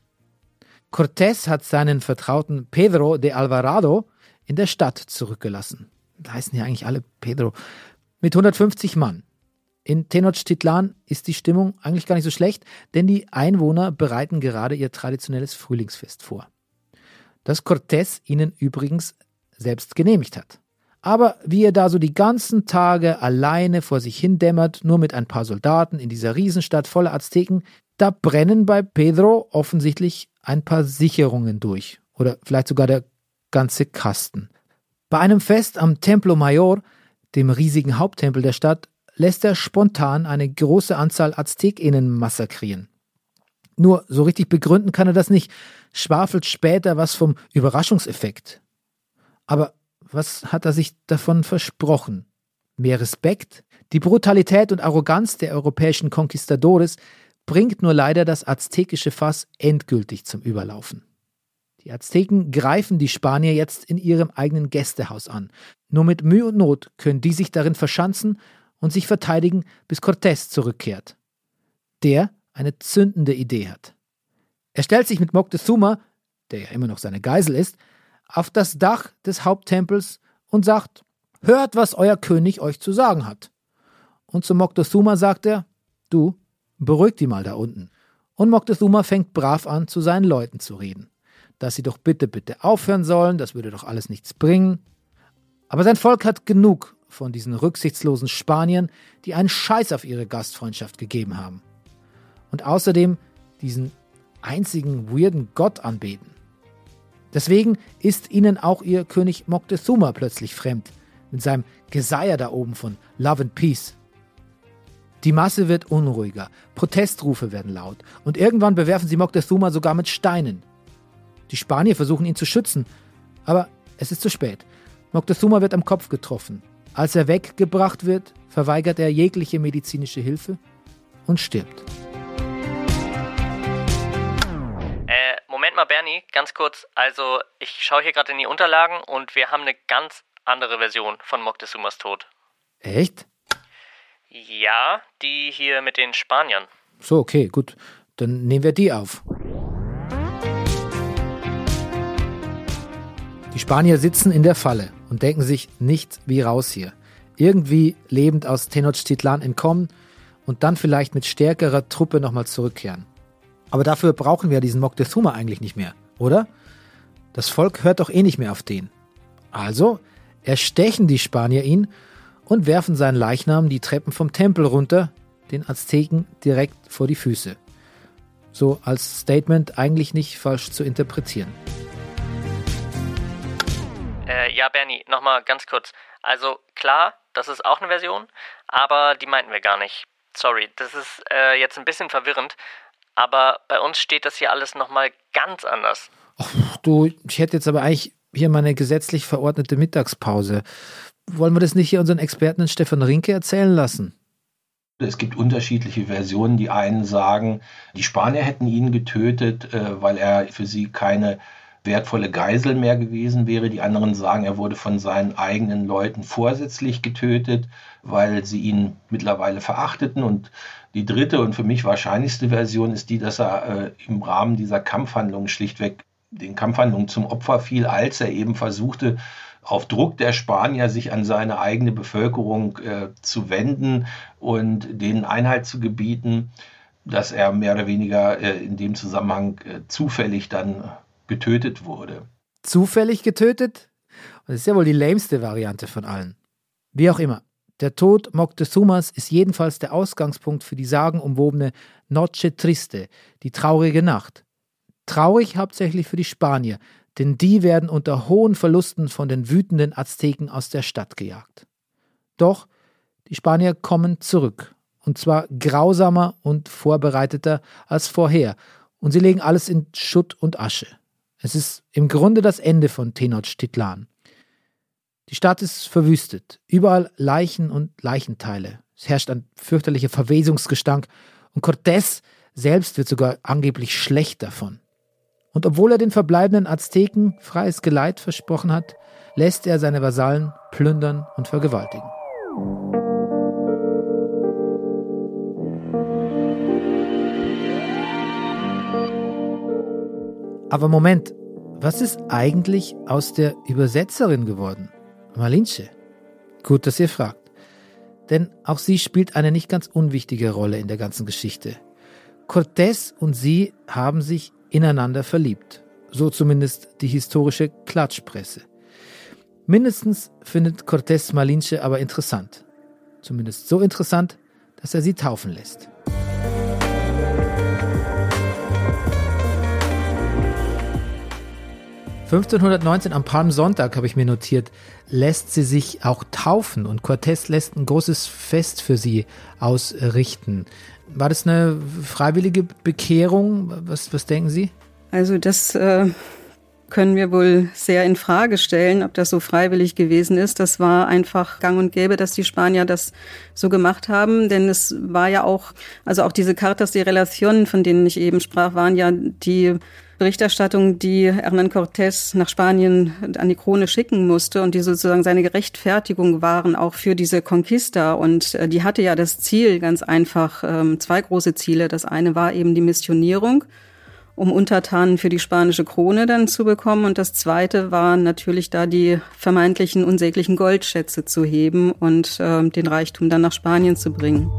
Cortés hat seinen Vertrauten Pedro de Alvarado in der Stadt zurückgelassen. Da heißen ja eigentlich alle Pedro. Mit hundertfünfzig Mann. In Tenochtitlan ist die Stimmung eigentlich gar nicht so schlecht, denn die Einwohner bereiten gerade ihr traditionelles Frühlingsfest vor. Das Cortés ihnen übrigens selbst genehmigt hat. Aber wie er da so die ganzen Tage alleine vor sich hindämmert, nur mit ein paar Soldaten in dieser Riesenstadt voller Azteken, da brennen bei Pedro offensichtlich ein paar Sicherungen durch. Oder vielleicht sogar der ganze Kasten. Bei einem Fest am Templo Mayor, dem riesigen Haupttempel der Stadt, lässt er spontan eine große Anzahl AztekInnen massakrieren. Nur so richtig begründen kann er das nicht, schwafelt später was vom Überraschungseffekt. Aber was hat er sich davon versprochen? Mehr Respekt? Die Brutalität und Arroganz der europäischen Conquistadores bringt nur leider das aztekische Fass endgültig zum Überlaufen. Die Azteken greifen die Spanier jetzt in ihrem eigenen Gästehaus an. Nur mit Mühe und Not können die sich darin verschanzen und sich verteidigen, bis Cortés zurückkehrt. Der eine zündende Idee hat. Er stellt sich mit Moctezuma, der ja immer noch seine Geisel ist, auf das Dach des Haupttempels und sagt, hört, was euer König euch zu sagen hat. Und zu Moctezuma sagt er, du, beruhig die mal da unten. Und Moctezuma fängt brav an, zu seinen Leuten zu reden. Dass sie doch bitte, bitte aufhören sollen, das würde doch alles nichts bringen. Aber sein Volk hat genug von diesen rücksichtslosen Spaniern, die einen Scheiß auf ihre Gastfreundschaft gegeben haben. Und außerdem diesen einzigen weirden Gott anbeten. Deswegen ist ihnen auch ihr König Moctezuma plötzlich fremd, mit seinem Geseier da oben von Love and Peace. Die Masse wird unruhiger, Protestrufe werden laut und irgendwann bewerfen sie Moctezuma sogar mit Steinen. Die Spanier versuchen ihn zu schützen, aber es ist zu spät. Moctezuma wird am Kopf getroffen. Als er weggebracht wird, verweigert er jegliche medizinische Hilfe und stirbt. Äh, Moment mal, Bernie, ganz kurz. Also, ich schaue hier gerade in die Unterlagen und wir haben eine ganz andere Version von Moctezumas Tod. Echt? Ja, die hier mit den Spaniern. So, okay, gut. Dann nehmen wir die auf. Die Spanier sitzen in der Falle und denken sich nichts wie raus hier. Irgendwie lebend aus Tenochtitlan entkommen und dann vielleicht mit stärkerer Truppe nochmal zurückkehren. Aber dafür brauchen wir diesen Moctezuma eigentlich nicht mehr, oder? Das Volk hört doch eh nicht mehr auf den. Also erstechen die Spanier ihn und werfen seinen Leichnam die Treppen vom Tempel runter, den Azteken direkt vor die Füße. So als Statement eigentlich nicht falsch zu interpretieren. Äh, ja, Bernie, nochmal ganz kurz. Also klar, das ist auch eine Version, aber die meinten wir gar nicht. Sorry, das ist äh, jetzt ein bisschen verwirrend, aber bei uns steht das hier alles nochmal ganz anders. Ach, du, ich hätte jetzt aber eigentlich hier meine gesetzlich verordnete Mittagspause. Wollen wir das nicht hier unseren Experten Stefan Rinke erzählen lassen? Es gibt unterschiedliche Versionen. Die einen sagen, die Spanier hätten ihn getötet, weil er für sie keine wertvolle Geisel mehr gewesen wäre. Die anderen sagen, er wurde von seinen eigenen Leuten vorsätzlich getötet, weil sie ihn mittlerweile verachteten. Und die dritte und für mich wahrscheinlichste Version ist die, dass er im Rahmen dieser Kampfhandlungen schlichtweg den Kampfhandlungen zum Opfer fiel, als er eben versuchte, auf Druck der Spanier sich an seine eigene Bevölkerung äh, zu wenden und denen Einhalt zu gebieten, dass er mehr oder weniger äh, in dem Zusammenhang äh, zufällig dann getötet wurde. Zufällig getötet? Das ist ja wohl die lämste Variante von allen. Wie auch immer, der Tod Moctezumas ist jedenfalls der Ausgangspunkt für die sagenumwobene Noche Triste, die traurige Nacht. Traurig hauptsächlich für die Spanier, denn die werden unter hohen Verlusten von den wütenden Azteken aus der Stadt gejagt. Doch die Spanier kommen zurück, und zwar grausamer und vorbereiteter als vorher, und sie legen alles in Schutt und Asche. Es ist im Grunde das Ende von Tenochtitlan. Die Stadt ist verwüstet, überall Leichen und Leichenteile. Es herrscht ein fürchterlicher Verwesungsgestank, und Cortés selbst wird sogar angeblich schlecht davon. Und obwohl er den verbleibenden Azteken freies Geleit versprochen hat, lässt er seine Vasallen plündern und vergewaltigen. Aber Moment, was ist eigentlich aus der Übersetzerin geworden? Malinche? Gut, dass ihr fragt. Denn auch sie spielt eine nicht ganz unwichtige Rolle in der ganzen Geschichte. Cortés und sie haben sich ineinander verliebt. So zumindest die historische Klatschpresse. Mindestens findet Cortés Malinche aber interessant. Zumindest so interessant, dass er sie taufen lässt. fünfzehnhundertneunzehn am Palmsonntag, habe ich mir notiert, lässt sie sich auch taufen und Cortés lässt ein großes Fest für sie ausrichten. War das eine freiwillige Bekehrung? Was, was denken Sie? Also das äh, können wir wohl sehr in Frage stellen, ob das so freiwillig gewesen ist. Das war einfach gang und gäbe, dass die Spanier das so gemacht haben, denn es war ja auch, also auch diese Cartas de Relación, von denen ich eben sprach, waren ja die Berichterstattung, die Hernán Cortés nach Spanien an die Krone schicken musste und die sozusagen seine Rechtfertigung waren auch für diese Conquista. Und äh, die hatte ja das Ziel ganz einfach, ähm, zwei große Ziele. Das eine war eben die Missionierung, um Untertanen für die spanische Krone dann zu bekommen. Und das zweite war natürlich da die vermeintlichen unsäglichen Goldschätze zu heben und äh, den Reichtum dann nach Spanien zu bringen.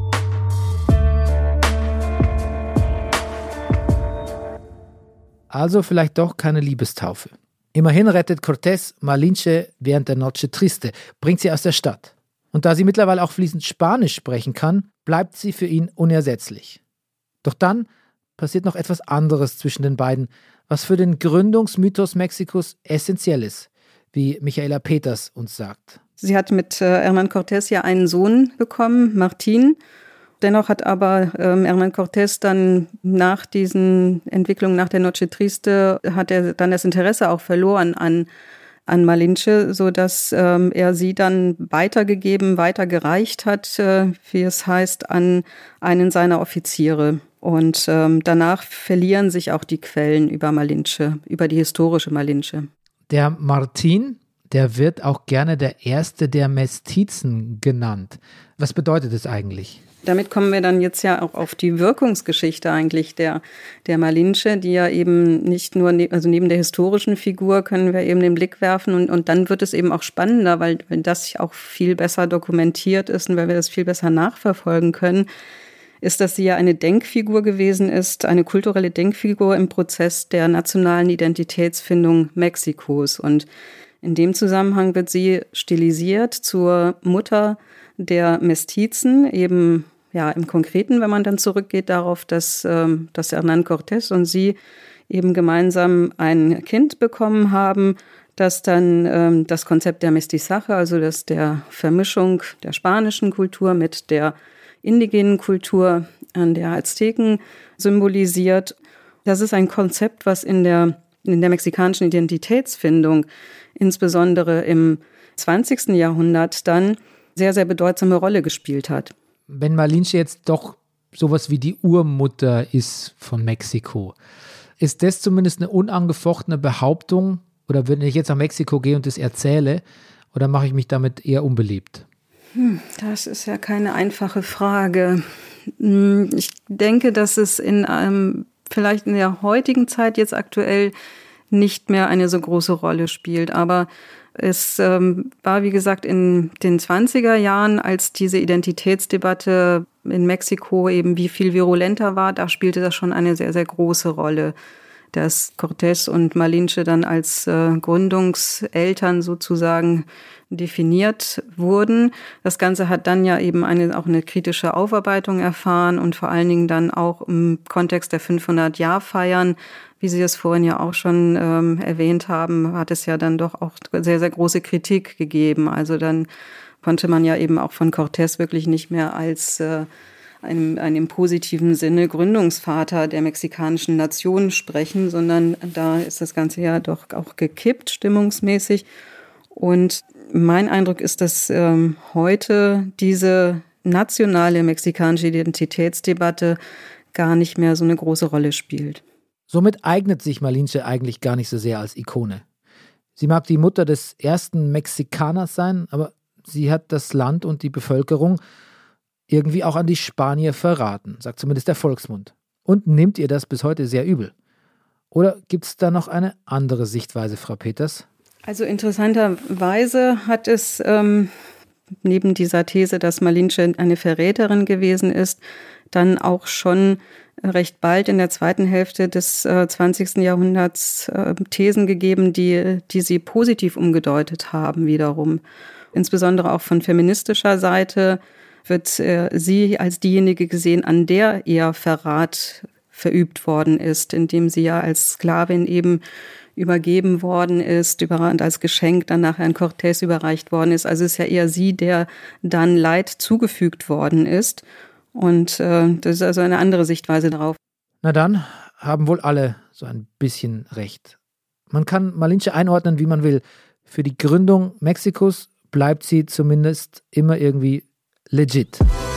Also vielleicht doch keine Liebestaufe. Immerhin rettet Cortés Malinche während der Noche Triste, bringt sie aus der Stadt. Und da sie mittlerweile auch fließend Spanisch sprechen kann, bleibt sie für ihn unersetzlich. Doch dann passiert noch etwas anderes zwischen den beiden, was für den Gründungsmythos Mexikos essentiell ist, wie Michaela Peters uns sagt. Sie hat mit äh, Hernán Cortés ja einen Sohn bekommen, Martín. Dennoch hat aber ähm, Hernán Cortés dann nach diesen Entwicklungen, nach der Noche Triste, hat er dann das Interesse auch verloren an, an Malinche, sodass ähm, er sie dann weitergegeben, weitergereicht hat, äh, wie es heißt, an einen seiner Offiziere. Und ähm, danach verlieren sich auch die Quellen über Malinche, über die historische Malinche. Der Martín, der wird auch gerne der Erste der Mestizen genannt. Was bedeutet es eigentlich? Damit kommen wir dann jetzt ja auch auf die Wirkungsgeschichte eigentlich der, der Malinche, die ja eben nicht nur, ne, also neben der historischen Figur können wir eben den Blick werfen und, und dann wird es eben auch spannender, weil, weil das auch viel besser dokumentiert ist und weil wir das viel besser nachverfolgen können, ist, dass sie ja eine Denkfigur gewesen ist, eine kulturelle Denkfigur im Prozess der nationalen Identitätsfindung Mexikos. Und in dem Zusammenhang wird sie stilisiert zur Mutter der Mestizen, eben ja im Konkreten, wenn man dann zurückgeht darauf, dass, ähm, dass Hernán Cortés und sie eben gemeinsam ein Kind bekommen haben, das dann ähm, das Konzept der Mestizaje, also das der Vermischung der spanischen Kultur mit der indigenen Kultur an der Azteken symbolisiert. Das ist ein Konzept, was in der in der mexikanischen Identitätsfindung, insbesondere im zwanzigsten Jahrhundert, dann sehr, sehr bedeutsame Rolle gespielt hat. Wenn Malinche jetzt doch sowas wie die Urmutter ist von Mexiko, ist das zumindest eine unangefochtene Behauptung? Oder wenn ich jetzt nach Mexiko gehe und das erzähle, oder mache ich mich damit eher unbeliebt? Hm, das ist ja keine einfache Frage. Ich denke, dass es in einem, vielleicht in der heutigen Zeit jetzt aktuell nicht mehr eine so große Rolle spielt. Aber es ähm, war, wie gesagt, in den zwanziger Jahren, als diese Identitätsdebatte in Mexiko eben wie viel virulenter war, da spielte das schon eine sehr, sehr große Rolle. Dass Cortés und Malinche dann als äh, Gründungseltern sozusagen definiert wurden. Das Ganze hat dann ja eben eine, auch eine kritische Aufarbeitung erfahren und vor allen Dingen dann auch im Kontext der fünfhundert-Jahr-Feiern, wie Sie es vorhin ja auch schon ähm, erwähnt haben, hat es ja dann doch auch sehr, sehr große Kritik gegeben. Also dann konnte man ja eben auch von Cortés wirklich nicht mehr als äh, einem, einem positiven Sinne Gründungsvater der mexikanischen Nation sprechen, sondern da ist das Ganze ja doch auch gekippt, stimmungsmäßig. Und mein Eindruck ist, dass ähm, heute diese nationale mexikanische Identitätsdebatte gar nicht mehr so eine große Rolle spielt. Somit eignet sich Malinche eigentlich gar nicht so sehr als Ikone. Sie mag die Mutter des ersten Mexikaners sein, aber sie hat das Land und die Bevölkerung irgendwie auch an die Spanier verraten, sagt zumindest der Volksmund. Und nimmt ihr das bis heute sehr übel. Oder gibt es da noch eine andere Sichtweise, Frau Peters? Also interessanterweise hat es ähm, neben dieser These, dass Malinche eine Verräterin gewesen ist, dann auch schon recht bald in der zweiten Hälfte des äh, zwanzigsten Jahrhunderts äh, Thesen gegeben, die, die sie positiv umgedeutet haben wiederum. Insbesondere auch von feministischer Seite wird äh, sie als diejenige gesehen, an der ihr Verrat verübt worden ist, indem sie ja als Sklavin eben übergeben worden ist, über, und als Geschenk dann nachher an Cortés überreicht worden ist. Also es ist ja eher sie, der dann Leid zugefügt worden ist. Und äh, das ist also eine andere Sichtweise darauf. Na dann haben wohl alle so ein bisschen recht. Man kann Malinche einordnen, wie man will. Für die Gründung Mexikos bleibt sie zumindest immer irgendwie legit.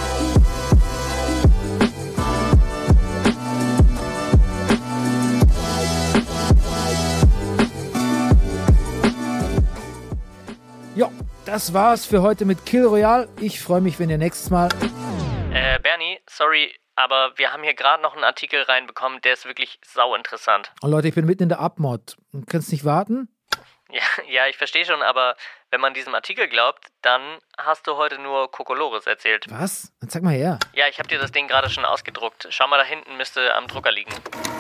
Ja, das war's für heute mit Kill Royale. Ich freue mich, wenn ihr nächstes Mal... Äh, Bernie, sorry, aber wir haben hier gerade noch einen Artikel reinbekommen, der ist wirklich sau interessant. Oh Leute, ich bin mitten in der Abmod. Du kannst nicht warten? Ja, ja, ich verstehe schon, aber wenn man diesem Artikel glaubt, dann hast du heute nur Kokolores erzählt. Was? Dann zeig mal her. Ja, ich habe dir das Ding gerade schon ausgedruckt. Schau mal, da hinten müsste am Drucker liegen.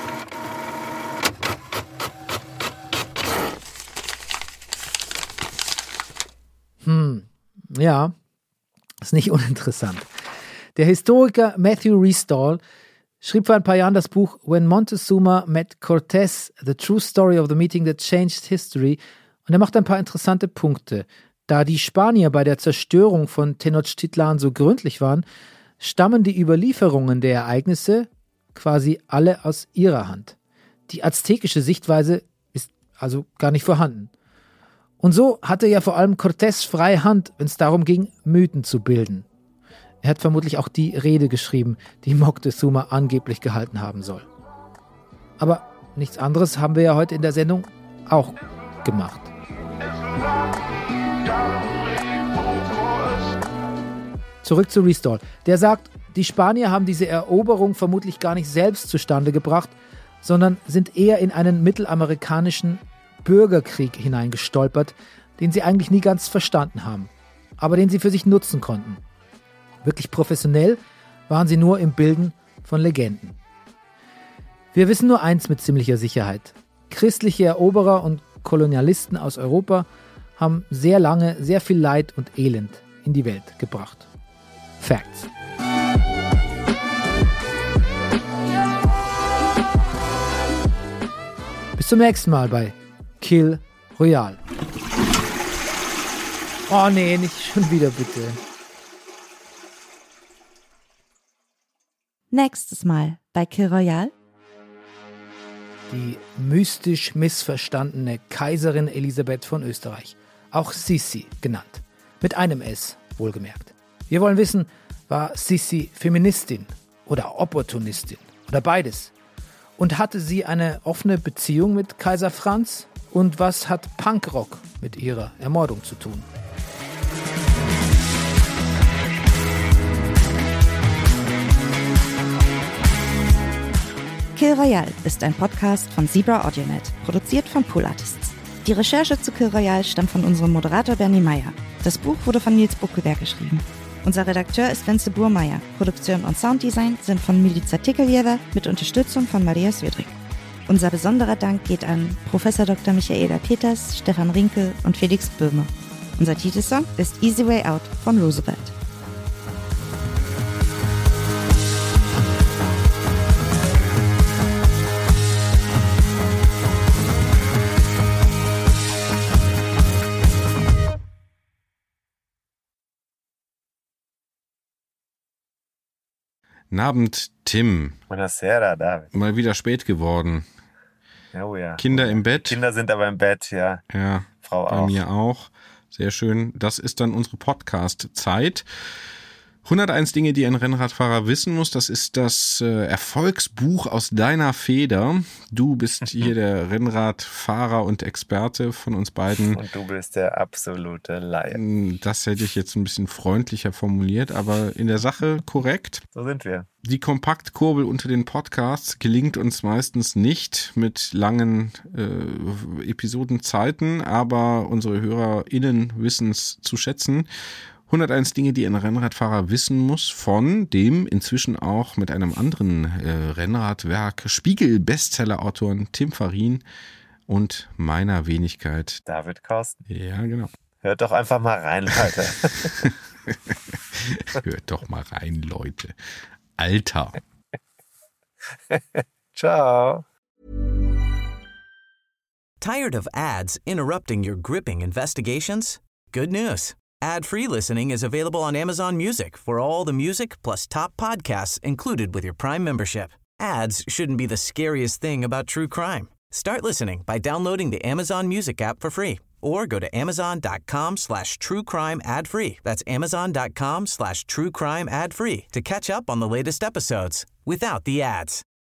Hm, ja, ist nicht uninteressant. Der Historiker Matthew Restall schrieb vor ein paar Jahren das Buch When Montezuma Met Cortés, The True Story of the Meeting That Changed History, und er macht ein paar interessante Punkte. Da die Spanier bei der Zerstörung von Tenochtitlan so gründlich waren, stammen die Überlieferungen der Ereignisse quasi alle aus ihrer Hand. Die aztekische Sichtweise ist also gar nicht vorhanden. Und so hatte ja vor allem Cortés freie Hand, wenn es darum ging, Mythen zu bilden. Er hat vermutlich auch die Rede geschrieben, die Moctezuma angeblich gehalten haben soll. Aber nichts anderes haben wir ja heute in der Sendung auch gemacht. Zurück zu Restall. Der sagt, die Spanier haben diese Eroberung vermutlich gar nicht selbst zustande gebracht, sondern sind eher in einen mittelamerikanischen Bürgerkrieg hineingestolpert, den sie eigentlich nie ganz verstanden haben, aber den sie für sich nutzen konnten. Wirklich professionell waren sie nur im Bilden von Legenden. Wir wissen nur eins mit ziemlicher Sicherheit. Christliche Eroberer und Kolonialisten aus Europa haben sehr lange sehr viel Leid und Elend in die Welt gebracht. Facts. Bis zum nächsten Mal bei Kill Royale. Oh nee, nicht schon wieder bitte. Nächstes Mal bei Kill Royale. die mystisch missverstandene Kaiserin Elisabeth von Österreich, auch Sissi genannt. Mit einem S, wohlgemerkt. Wir wollen wissen, war Sissi Feministin oder Opportunistin oder beides? Und hatte sie eine offene Beziehung mit Kaiser Franz? Und was hat Punkrock mit ihrer Ermordung zu tun? Kill Royale ist ein Podcast von Zebra AudioNet, produziert von Pool Artists. Die Recherche zu Kill Royale stammt von unserem Moderator Bernie Meyer. Das Buch wurde von Nils Buckelberg geschrieben. Unser Redakteur ist Wenzel Burmeier. Produktion und Sounddesign sind von Milica Tikeljeva mit Unterstützung von Maria Swedrick. Unser besonderer Dank geht an Professor Doktor Michaela Peters, Stefan Rinke und Felix Böhme. Unser Titelsong ist Easy Way Out von Roosevelt. Guten Abend, Tim. Buonasera, David. Mal wieder spät geworden. Oh ja. Kinder im Bett. Kinder sind aber im Bett, ja. Ja, Frau bei auch. mir auch. Sehr schön. Das ist dann unsere Podcast-Zeit. hunderteins Dinge, die ein Rennradfahrer wissen muss. Das ist das äh, Erfolgsbuch aus deiner Feder. Du bist hier der Rennradfahrer und Experte von uns beiden. Und du bist der absolute Laie. Das hätte ich jetzt ein bisschen freundlicher formuliert, aber in der Sache korrekt. So sind wir. Die Kompaktkurbel unter den Podcasts gelingt uns meistens nicht mit langen äh, Episodenzeiten, aber unsere HörerInnen wissen es zu schätzen. hunderteins Dinge, die ein Rennradfahrer wissen muss, von dem inzwischen auch mit einem anderen äh, Rennradwerk Spiegel-Bestseller-Autoren Tim Farin und meiner Wenigkeit David Korsten. Ja, genau. Hört doch einfach mal rein, Leute. Hört doch mal rein, Leute. Alter. Ciao. Tired of ads interrupting your gripping investigations? Good news. Ad-free listening is available on Amazon Music for all the music plus top podcasts included with your Prime membership. Ads shouldn't be the scariest thing about true crime. Start listening by downloading the Amazon Music app for free or go to amazon.com slash true crime ad free. That's amazon.com slash true crime ad free to catch up on the latest episodes without the ads.